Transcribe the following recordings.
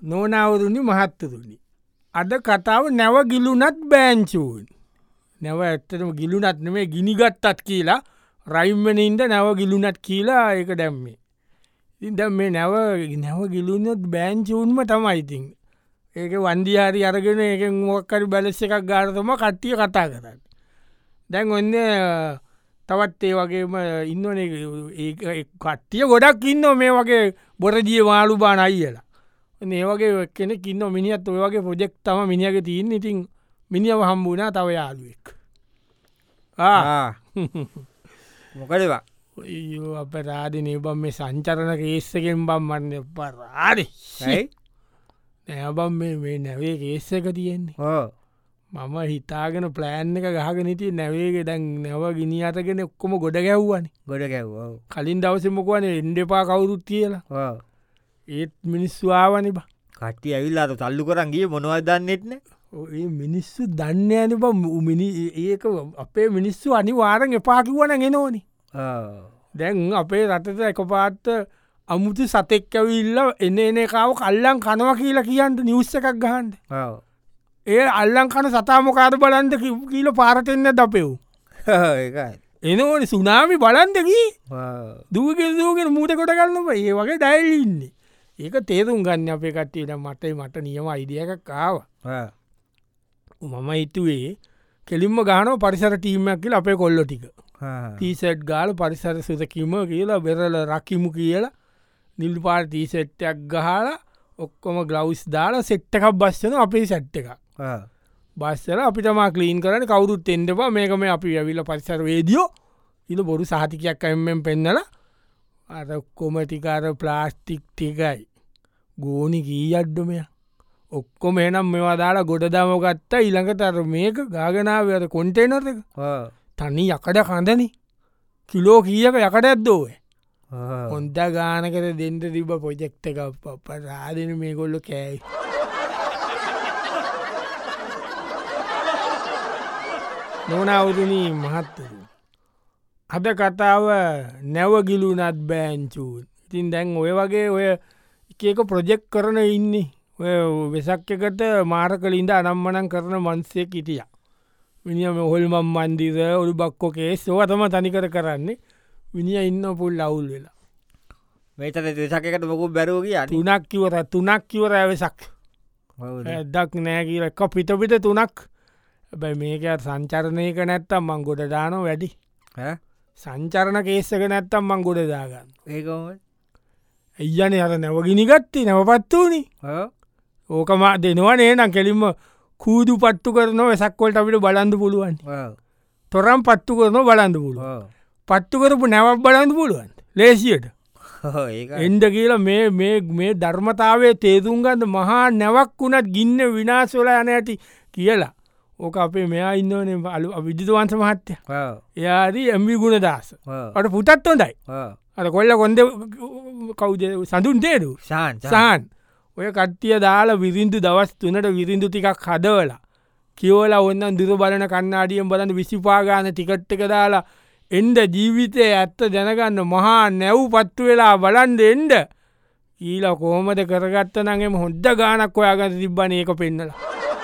නොනවරුණි මහත්තතුනි. අද කතාව නැව ගිලුනත් බෑංචූන්. නැව ඇත්තටම ගිලුනත් නෙමේ ගිනිගත්තත් කියලා රයිම්මනින්ද නැව ගිලුනත් කියලා ඒක දැම්මේ. ඉද මේ නැව ගිලුනොත් බෑංචූන්ම තමයිඉතින්. ඒක වන්දිහාරි අරගෙන එක මොක්කරි බැලෙස්ස එකක් ගාරතම කට්ටිය කතා කරන්න. දැන් ඔන්න තවත් ඒ වගේම ඉන්නවන කට්ටිය ගොඩක් ඉන්න මේ වගේ බොරදිය මාලු බාන අයිලා. ඒ වගේ කෙනෙක් ඉන්න මිනිත් ඔය වගේ පොජෙක් තම මිනිියක තියන්න ඉතින් මිනිියව හම්බුනා තව යාලුවෙක් මොකදවා අප රාධනය බම් මේ සංචරණ කේස්සකෙන් බම්මන්න පරාරි නැබම් මේ නැවේ කේස්සක තියෙන්නේ මම හිතාගෙන ප්ලෑන් එක ගහගනති නැවේගේ දැන් නැව ගිනි අතගෙන ඔක්කොම ගොඩ ගැව්වන ගොඩ ගැව් කලින් දවසමකවන එන්ඩපා කවුරුත් කියලා ඒත් මිනිස්සවාවනි බා කට්ටිය ඇවිල්ලාට තල්ලු කරන් ගිය මොනවද දන්නෙත්න ඒ මිනිස්සු දන්න ඇන බ මිනි ඒක අපේ මිනිස්සු අනිවාරෙන් එපාකිවන ගෙනෝනි දැන් අපේ රටට එක පාත්ත අමුතු සතෙක් ඇවිල්ල එන එකාව කල්ලං කනව කියලා කියන්ට නිවස්ස එකක් ගහන්ට ඒ අල්ලං කන සතාමකාර බලන්ද කියීල පාරටෙන්න දපෙව් එනෝනි සුනාමි බලන්දකී දුවගෙන දූගෙන මූට කොට කරන්නම ඒ වගේ ඩයිල්ඉන්නේ ඒක තේරුම් ගන්න අපේ කට්ටියට මටයි මට නියම අයිඩිය එකක් කාව මම හිතුවේ කෙලින්ම ගානෝ පරිසර ටීමයක් කියල අපේ කොල්ලො ටික තීසට් ගාල පරිසර සුතකිම කියලා බෙරල රකිමු කියලා නිල්ු පාට තීසෙට්ටයක් ගහලා ඔක්කොම ග්ලවස් දාලා සෙට්ට එකක් බස්සන අපේ සැට්ට එකක් බස්සල අපිටම කලීන් කරන කවුරුත් එෙන්ඩපා මේක මේ අපි ඇවිල පරිසර වේදියෝ ඉල බොරු සාතිකයක් අයමෙන් පෙන්නල අර කොමටිකාර ප්ලාස්ටික් ටිකයි ගෝනි කී අඩ්ඩමය ඔක්කොම එනම් මෙවා දාලා ගොඩ දම ගත්තා ඉළඟට අර මේක ගාගනාව අර කොන්ටේනර එක තනි යකඩ කඳන කිලෝ කියක යකට ඇද්දෝව හොන්ද ගානකර දෙන්ට තිබ පොජෙක්්ට එක ප රාදන මේ කොල්ල කෑයි නොනවුදනී මහත්තරු අද කතාව නැවගිලුනත් බෑංචූන් ඉතින් දැන් ඔය වගේ ඔය එකක ප්‍රජෙක්් කරන ඉන්නේ ඔය වෙසක් එකට මාර කලින්ද අනම්මනන් කරන මන්සය හිටිය මිනිියම හොල්මම් මන්දිර ඔළු බක්කෝකේ සෝතම තනිකර කරන්නේ විනිිය ඉන්න පුල් අවුල් වෙලා මේතන දෙසක එකට මොකු බැරෝගිය තුනක් කිවර තුනක් කිවර ඇවෙසක් දක් නෑ කියල එක පිටපිට තුනක් බැයි මේක සංචරණයක නැත්තම් මං ගොඩ දානෝ වැඩි සංචරණ කේස්සක නැත්තම් මං ගොඩ දාගන්න ඒකම එයන අර නැවගිනි ගත්ති නැවපත් වූනි ඕකම දෙනවා නේනම් කෙලින්ම කූදු පත්තු කරන වෙසක්කොල්ට අපිට බලන්ඳ පුළුවන් තොරම් පත්තු කරන බලන්ඳ පුළුව පත්තු කරපු නැවක් බලන්ඳ පුළුවන් ලේසියට එන්ඩ කියලා මේ ධර්මතාවේ තේදුන්ගන්න මහා නැවක් වුණත් ගින්න විනාශවල යන ඇති කියලා ඕක අපේ මෙයා ඉන්නවනේ අලු විදිතුවන්ස මහත්්‍යය එයාදී ඇම්වි ගුණ දස අට පුටත් හොඳයි අට කොල්ල කොන්ද කවුද සඳුන් තේරු සහන් ඔය කට්ටිය දාලා විරින්දු දවස් තුනට විරින්දු ටිකක් හදවලා කියවලා ඔන්න දුර බලන කන්නාඩියම් බලන්න විසිපාගාන ටිකට් එක දාලා එන්ඩ ජීවිතය ඇත්ත දැනගන්න මහා නැව් පත්තු වෙලා බලන්ද එන්ඩ ඊල කෝමද කරගත්ත නගේම හොද්ද ගානක් ඔයාගත තිබ්බන ඒක පෙන්නලා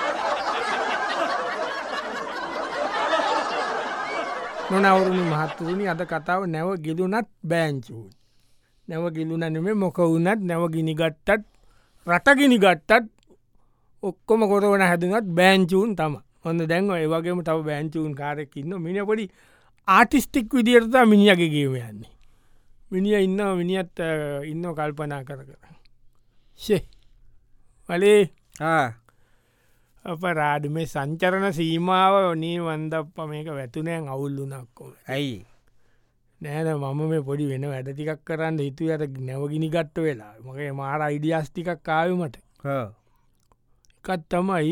නොනවරුණි මහත්තුරුණි අද කතාව නැව ගිලුනත් බෑංචූන් නැව ගිලුන නෙමේ මොක වුනත් නැව ගිනිගත්තත් රටගිනි ගත්තත් ඔක්කොම කොරවන හැදුනත් බෑංචූන් තම හොඳ දැන්ව ඒවගේම තව බෑංචූන් කාරෙක් ඉන්න මිනි පොඩි ආටිස්ටික් විදිරත මිනිියගේ ගේම යන්නේ මිනිිය ඉන්න මිනිියත් ඉන්න කල්පනා කර ශේ වලේ අප රාඩ මේ සංචරණ සීමාව නී වන්දප්ප මේක වැතුනෑන් අවුල්ලුනක්කෝ ඇයි නෑන මම මේ පොඩි වෙන වැඩටිකක් කරන්න හිතු යට නැවගිනි ගත්ත වෙලා මගේ මාර අයිඩියස්ටිකක් කාවමට එකත් තමයි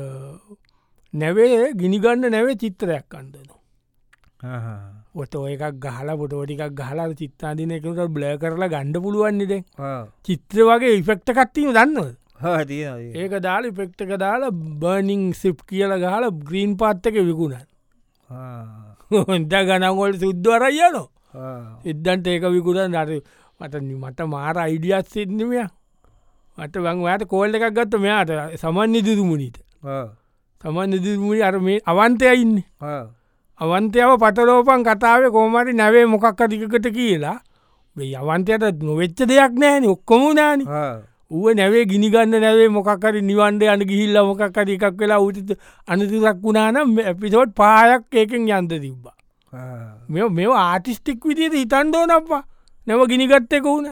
නැවේ ගිනිගන්න නැවේ චිත්‍රයක් අන්දනවා ඔතෝ එකක් ගහලා පොටෝටිකක් ගහලා චිත්තාදින එකට බ්ල කරලා ගණ්ඩ පුළුවන්නිද චිත්‍ර වගේ ඉෆෙක්ට කත්තිීම දන්නවද ඒක දාල පෙක්ටක දාලා බර්නිං සිප් කියල ගහල ග්‍රීන් පාත්තක විකුණන් හොන්ට ගනගොල් සුද්දවර යනෝ එද්දන්ට ඒක විකුණන් අර මට මාර අයිඩියත් සින්නමය මට වංවාට කෝල්ල එකක් ගත්ත මෙයාට සමන් නිදුරුමුණට සමන් නිදුරුමුණි අර මේ අවන්තයඉන්න අවන්තයාව පටලෝපන් කතාව කෝමරි නැවේ මොකක් අධිකට කියලා අවන්තයට නොවෙච්ච දෙයක් නෑන ඔක්කොම නාන ඌව නැවේ ගිනිගන්න නැවේ මොකක්කරි නිවන්ඩ අන ගිහිල්ල මොකක්කර එකක් වෙලා උට අනතුරක් වුණානම් පිසෝට් පායක් ඒකෙන් යන්ත තිබ්බා මෙ ආටිස්ටික් විදියට හිතන්දෝ නපා නැව ගිනිගත්තක වුණ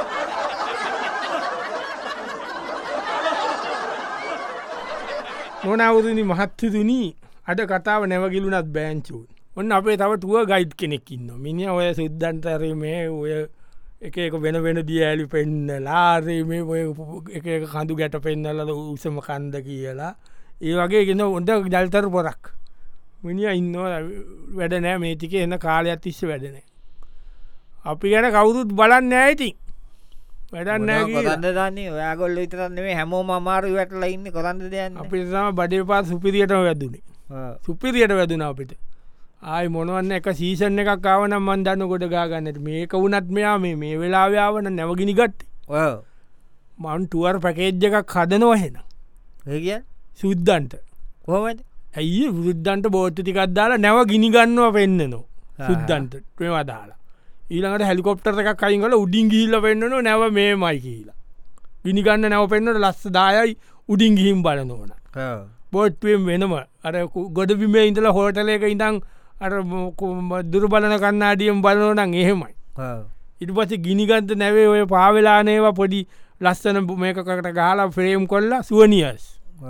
නොනවරනි මහත්තතුනී අද කතාව නැවගිලුනත් බෑංචූන් ඔන්න අපේ තව තුව ගයිඩ් කෙනෙක් ඉන්න මිනි ඔය සුද්දන්තරේ මේ ඔය එක වෙන වෙන දිය ඇලි පෙන්න ලාරේ මේ එක කඳු ගැට පෙන්නල උසම කන්ද කියලා ඒ වගේ ගෙන ඔොන්ට ජල්තර පොරක් මිනිිය ඉන්න වැඩ නෑ මේටික එන්න කාලයක් තිස්ස වැඩනෑ අපි ගැන කවුරුත් බලන්න ඇයිතින් වැඩන්න කොරන්න දන්නේ ඔයාගොල්ල විතරන්නේ හැමෝම අමාරු වැටල ඉන්න කොරන්න දෙයන්න අපි තම බඩේ පාත් සුපිරියට වැදුනේ සුපිරියට වැදුන අපිට ආය මොනවන්න එක සීසන් එකක් කාවනම් මන් දන්න ගොඩ ගාගන්නට මේක වුනත් මෙයා මේ වෙලාව්‍යාවන නැවගිනි ගත්ත මන් ටුවර් පැකේජ් එකක් හදනවා හෙන ඒගිය සුද්දන්ට කොමට ඇයි වෘද්ධන්ට බෝට්ට ටිකක් දාලා නැව ගිනිගන්නවා පෙන්න්නනවා සුද්දන්ට ප්‍රවා දාලා ඊළඟට හැලිකොප්ටර එකක් කයිංගල උඩින් ගිල්ල පෙන්න්නන නැව මේ මයි කියලා ගිනිගන්න නැව පෙන්න්නට ලස්ස දායයි උඩින් ගිහිම් බලනෝන බෝට්ටුවෙන් වෙනම අර ගොඩ බිමේ ඉඳල හෝටලයක ඉඳං අර දුර බලන කන්නාඩියම් බලනෝනං එහෙමයි ඉට පස ගිනිගන්ත නැවේ ඔය පාවෙලානේවා පොඩි ලස්සන මේකකට ගාලා ෆ්‍රේම් කොල්ලා සුවනිියස්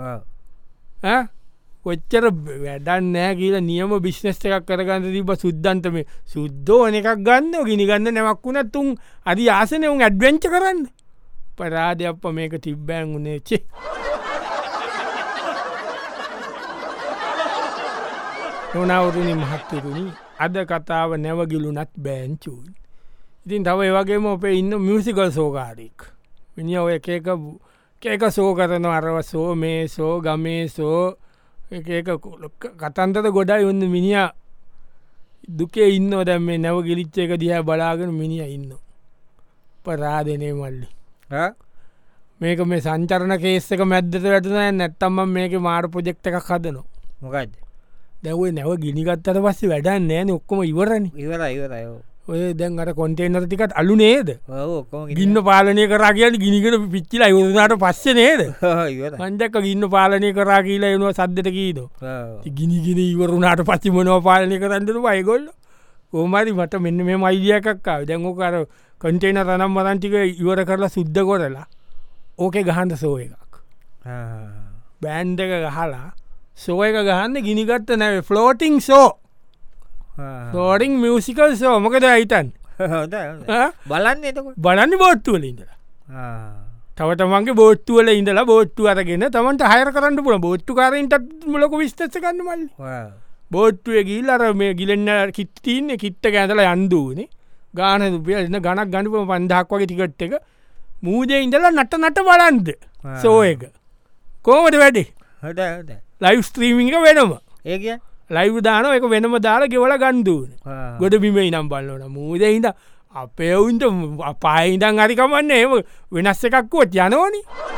කොච්චර වැඩන් නෑ කියල නියම බිශ්නස් එකක් කරගන්න තිබ සුද්දන්ත මේ සුද්දෝන එකක් ගන්න ගිනිගන්න නැවක් වුණ තුන් අදි ආසනය උන් ඇඩ්වෙන්ච කරන්න පරාධ අප මේක තිබ්බෑන් වුණේ චේ නොනවරුණි මහත්තතුනි අද කතාව නැවගිලුනත් බෑන්චූන් ඉතින් තව ඒවගේම ඔපේ ඉන්න මියසිකල් සෝකාරෙක් මිනි ඔය කේක සෝ කරන අරව සෝ මේ සෝ ගමේ සෝ කතන්තද ගොඩයි ඔන්න මිනිිය දුකේ ඉන්න දැම් මේ නැව ගිලිච්ච එක දිහ බලාගෙන මිනිිය ඉන්න පරාදනය මල්ලි මේක මේ සංචරණ කේස්සක මැද්දත වැටන නැත්තම්ම මේක මාර පොජෙක්්ට එකක් හදනවා මොකක්ද දැව නැව ගිනිගත්තර පස්සේ වැඩන්න නෑන ඔක්කොම ඉවරණ ඉවරයෝ ඔය දැන් අට කොන්ටේනර ටිකත් අලු නේද ගින්න පාලනය කරා කියල ගිනිගෙන පිච්චිලා යුරනාට පස්ස නේද මන්දක ගින්න පාලනය කරා කියලා එනවා සද්ධට කීද ගිනිගෙන ඉවරුණට පච්චිමනව පාලනය කරන්නට වයගොල්ල ඕමරි මට මෙන්න මේ මයිදියකක්කාව දැංගෝකර කොන්ටේන රනම් මරන්ටික ඉවර කරලා සුද්ධ කොරලා ඕකේ ගහන්ට සෝ එකක් බෑන්්ඩක ගහලා සෝ එක ගහන්න ගිනිගත්ත නැව ෆලෝටිං සෝ ෝඩිං මියසිකල් සෝ මොකද අයිතන් බලන්න බලන්න බෝට්ටුවල ඉඳලා තවතමන්ගේ බෝට්ටුවල ඉඳලා බෝට්ටු අරගෙන තමන්ට හයර කරන්න පුල බෝට්ටු කාරන්ට මුලක විස්තච්ච කන්න මල්ල බෝට්ටුව ගිල් අර මේ ගිලෙන්න කිත්තින්න කිත්ත ඇඳල යන්දූනේ ගාන දුපියන්න ගනක් ගඩුව පන්දක් වගේ ටිකට් එක මූදේ ඉඳලා නට නට බලන්ද සෝ එක කෝමට වැඩේ ලයිව් ස්ත්‍රීමික වෙනම ඒ ලයිව් දාන එක වෙනම දාලා ගෙවල ගන්දුවන ගොඩ බිමේ නම් බලන්නන මූද ඉද අපේ ඔවුන්ට පායිඉදන් අරිකමන්න එම වෙනස් එකක්කුවත් යනෝනි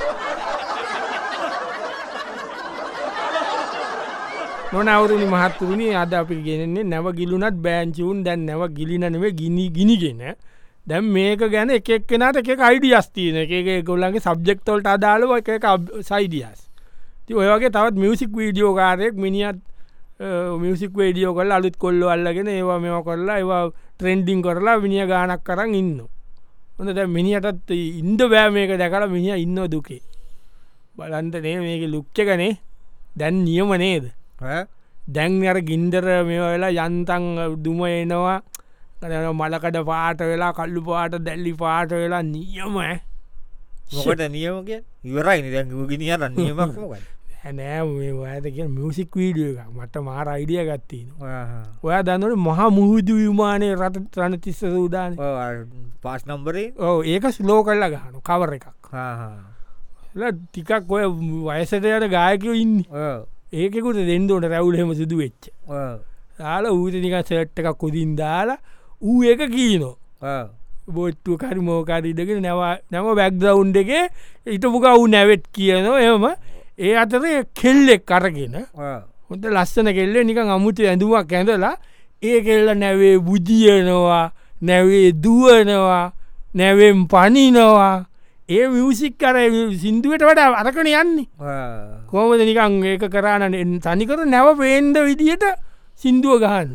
නොනවරුණි මහත්තුරුණේ අද අපි ගෙනෙන්නේ නැව ගිලුනත් බෑංචිවුන් දැන් නැව ගිලිනනවේ ගිනිගෙන දැම් මේක ගැන එකක්නට එක අයිඩි අස්තියන එක ගොල්ලන්ගේ සබ්ජෙක්තොල්ට අදාලව එක සයිඩියස් ති ඔයගේ තවත් මියසික් වීඩියෝ කාරයෙක් මිනිියත් මියසික් වේඩියෝ කල් අලුත් කොල්ලො අල්ලගෙන ඒවා මෙම කරලා ඒවා ට්‍රෙන්ඩිං කරලා විනිිය ගානක් කරන්න ඉන්න හොඳ දැ මිනිියටත් ඉන්ද බෑ මේක දැකලා මිනිිය ඉන්න දුකේ බලන්තනේ මේක ලුක්්චකනේ දැන් නියම නේද දැන් අර ගින්දර මේ වෙලා යන්තන් දුම එනවා මලකඩ පාට වෙලා කල්ලු පාට දැල්ලි පාට වෙලා නියම මොකට නියමක ඉවරයි දැ ගිනිියන්න නියමක් නෑ ඇතක මියසික් වීඩිය එක මට මාර අයිඩිය ගත්තින ඔයා දන්නට මහා මුහුදු විමානය රට රණ තිස්ස සූදාන පාස් නම්බරේ ඕ ඒක ස්ලෝ කරලා ගහනු කවර එකක් ටිකක් ඔය වයසටයට ගායකයෝ ඉන්න ඒකෙකුට දෙන්නට රැවුලහෙම සිදු වෙච්ච දාලා ඌත නික සට් එකක් කොදින් දාලා ඌ ඒක කීනෝ බොට්ටු කරි මෝකාරීදගෙන නැම බැක්දවුන්් එකේ ඉටපුකවු නැවෙත් කියනවා එම ඒ අතරේ කෙල්ලෙක් කරගෙන හොට ලස්සන කෙල්ලේ නිකන් අමුතු ඇඳුමක් ඇඳලා ඒ කෙල්ල නැවේ බුදියනවා නැවේ දුවනවා නැවෙම් පනිනවා ඒ මියසික් කර සිින්දුවට වඩා අරකන යන්නේ කෝමද නිකං ඒක කරන්න තනිකර නැව පේන්ද විදියට සිින්දුව ගහන්න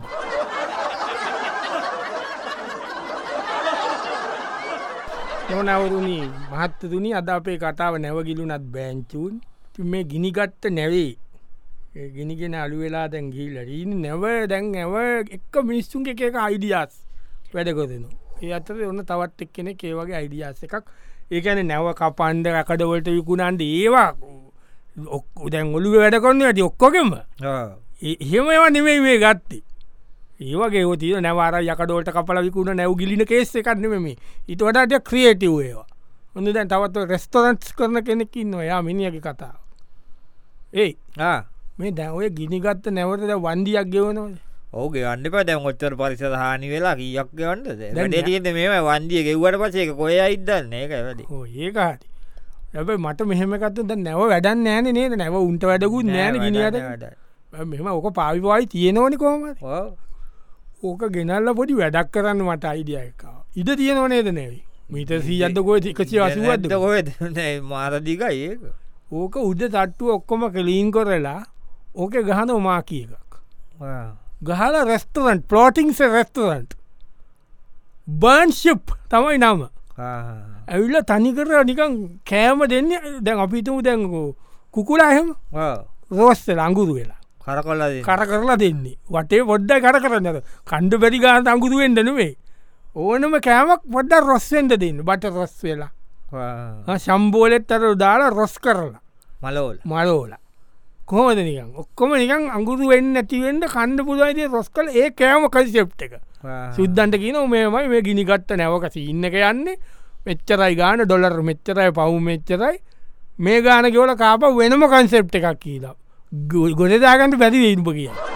නොනවරුණි මහත්තතුනි අද අපේ කතාව නැවගිලුනත් බෑංචූන් මේ ගිනිගත්ත නැවේ ගෙනගෙන අලු වෙලා දැන් ගිල්ල රීන නැව දැන් ඇව එක්ක මිනිස්සුන් එක අයිඩියස් වැඩකොදන ඒ අතර ඔන්න තවත් එක් කෙනෙ ඒවගේ අයිඩියස් එකක් ඒකැන නැව කපන්ඩ රකඩවලට විකුණන්ට ඒවා දැන් ඔලු වැඩකොන්න ඇති ඔක්කොකෙම එහෙම ඒවා නෙමෙයි මේ ගත්තේ ඒවගේ ෝතිය නැවාර යකඩෝට කපල විකුණ නැව් ගිලින කේස එකක්නෙම ඉට වඩට ක්‍රියටව් ඒවා ඔන්න දැන් තවත් රෙස්ටරන්ට්ස් කරන කෙනෙකින්න ඔයා මිනිියගේ කතාව ඒ මේ දැවය ගිනිගත්ත නැවතද වන්දියක් ගෙවනවද ඕගේ අන්න ප දැන් ඔච්චර පරිස හානි වෙලා කියක් ගවන්ට ට මේම වන්දිය ගෙව්වට පසේ කොය ඉදන්න ඒක වැඩි ඒකාට ඇබයි මට මෙහෙමකත්ත ද නැව වැඩන්න ෑන නේද නැව උන්ට වැඩකුත් නෑන ගිනිට මෙම ඕක පාවිවායි තියෙනවනි කොහම ඕක ගෙනල්ල පොඩි වැඩක් කරන්න මට අයිඩිය එක ඉඩ තියෙනවනේද නැවයි මීට සීයද්දකොය එකසි අසුවද මාරදික ඒක ඕක උද තට්ටු ඔක්කොම කලීන් කොරලා ඕක ගහන මාකිය එකක් ගහල රෙස්ටරන්ට් පලෝටිංස රෙස්ටරන්ට් බර්න්ශිප් තමයි නම ඇවිල්ල තනිකර නිකන් කෑම දෙන්න දැන් අපිතුම දැන්කෝ කුකුලාහෙම රෝස්ත අංගුරු වෙලා කර කරලා දෙන්නේ වටේ පොඩ්ඩ කර කරන්නද කණ්ඩ පැරි ගාන අංගුරුවෙන්ට නෙවේ ඕනම කෑමක් පොඩ්ඩ රොස්වෙන්ට දෙන්න බට රොස් වෙලා සම්බෝලෙත් අර දාලා රොස් කරලා මලෝල කොහමද නිකන් ඔක්කොම නිකන් අංගුරු වෙන්න ඇතිවෙන්ට කණ්ඩ පුදුවයිති රොස් කල ඒ කෑම කසිසෙප් එක සුද්දන්ට කියන මේමයි මේ ගිනිගත්ත නැවකස ඉන්න එක යන්නේ මෙච්චරයි ගාන ඩොලර් මෙච්චරයි පවු මෙච්චරයි මේ ගාන ගෙවල කාප වෙනම කන්සෙප් එකක් කියලා ගොඩදාගන්ට පැති ඉන්ප කිය